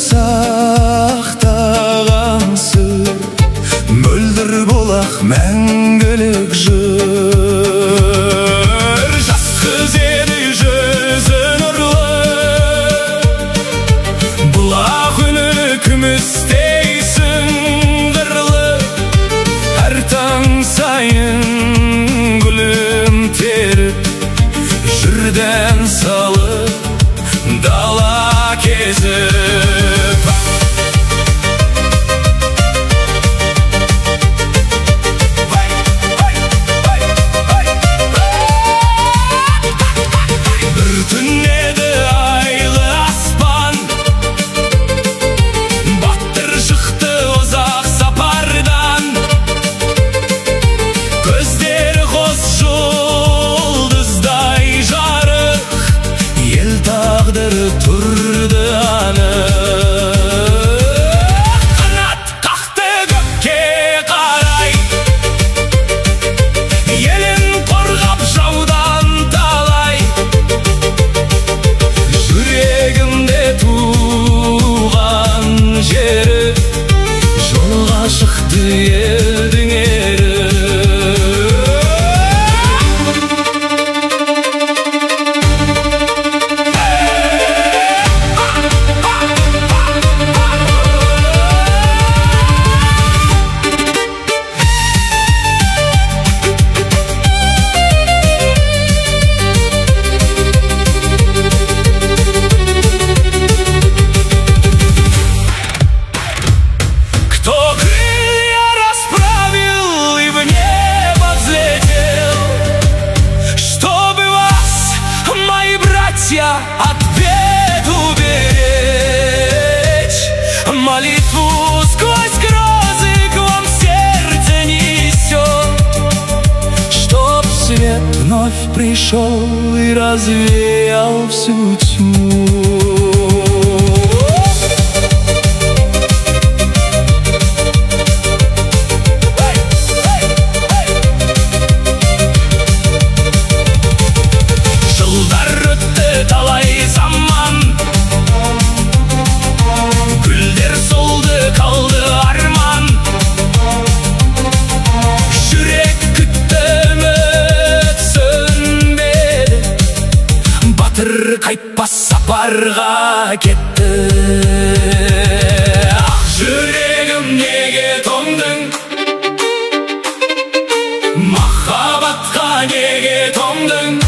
сақтаған сыр, мөлдір болақ мәңгілік жыр. Жас қыз еді жүзі нұрлы, бұлақ үні күмістей сыңғырлы. Әр таң сайын гүлім теріп, жүрден салып дала кезіп. Бір түнеді айлы аспан, баттыр шықты ұзақ сапардан. Көздері қос жұлдыздай жарық, ел тағдыры тұрды анық. Қанат қақты көкке қарай, елін қорғап жаудан талай. Жүрегімде туған жері, жолға шықты елдің ері. От бед уберечь, молитву сквозь грозы к вам сердце несет, чтоб свет вновь пришел и развеял всю тьму. Қайтпас сапарға кетті. Ақ жүрегім неге тоңдың, махаббатқа неге тоңдың?